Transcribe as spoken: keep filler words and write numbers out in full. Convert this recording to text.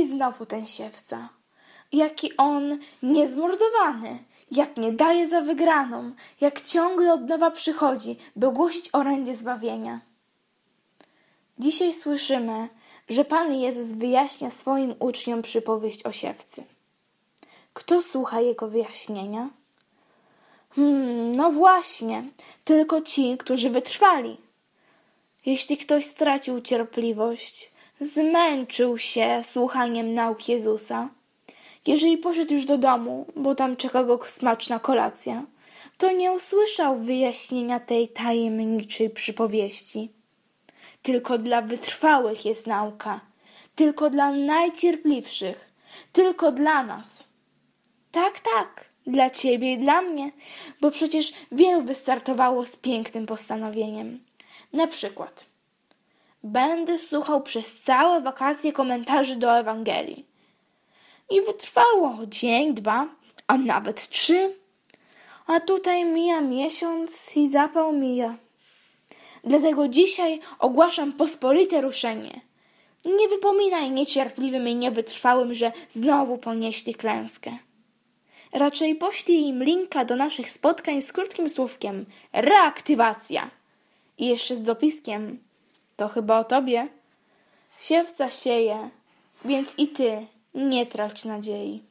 znowu ten siewca. Jaki on niezmordowany, jak nie daje za wygraną, jak ciągle od nowa przychodzi, by głosić orędzie zbawienia. Dzisiaj słyszymy, że Pan Jezus wyjaśnia swoim uczniom przypowieść o siewcy. Kto słucha Jego wyjaśnienia? Hmm, no właśnie, tylko ci, którzy wytrwali. Jeśli ktoś stracił cierpliwość, zmęczył się słuchaniem nauk Jezusa, jeżeli poszedł już do domu, bo tam czeka go smaczna kolacja, to nie usłyszał wyjaśnienia tej tajemniczej przypowieści. Tylko dla wytrwałych jest nauka, tylko dla najcierpliwszych, tylko dla nas. Tak, tak, dla ciebie i dla mnie, bo przecież wielu wystartowało z pięknym postanowieniem. Na przykład, będę słuchał przez całe wakacje komentarzy do Ewangelii. I wytrwało dzień, dwa, a nawet trzy. A tutaj mija miesiąc i zapał mija. Dlatego dzisiaj ogłaszam pospolite ruszenie. Nie wypominaj niecierpliwym i niewytrwałym, że znowu ponieśli klęskę. Raczej poślij im linka do naszych spotkań z krótkim słówkiem reaktywacja. I jeszcze z dopiskiem. To chyba o tobie. Siewca sieje, więc i ty nie trać nadziei.